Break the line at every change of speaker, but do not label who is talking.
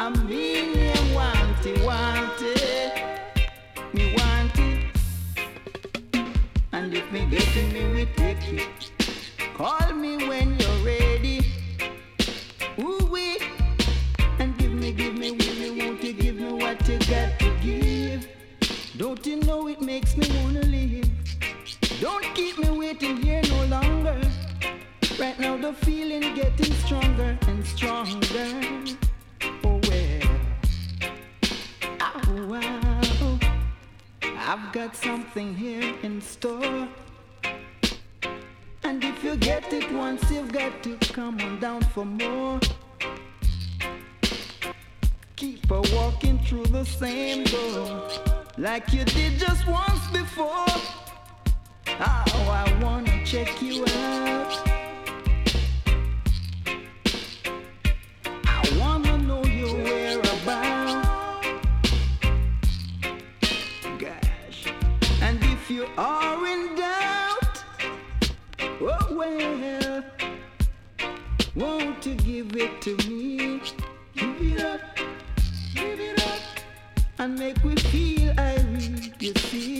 mean you want it, me want it. And if me get it, me we take it. Call me when you're ready. Ooh wee. And give me, won't you give me what you got to give? Don't you know it makes me wanna live? Don't keep me waiting here no longer. Right now the feeling getting stronger and stronger. Oh well. Oh wow. I've got something here in store. And if you get it once, you've got to come on down for more. Keep on walking through the same door, like you did just once before. Oh, I wanna check you out. I wanna know your whereabouts. Gosh. And if you are in doubt, oh well, won't you give it to me? Give it up, and make we feel irate, you see.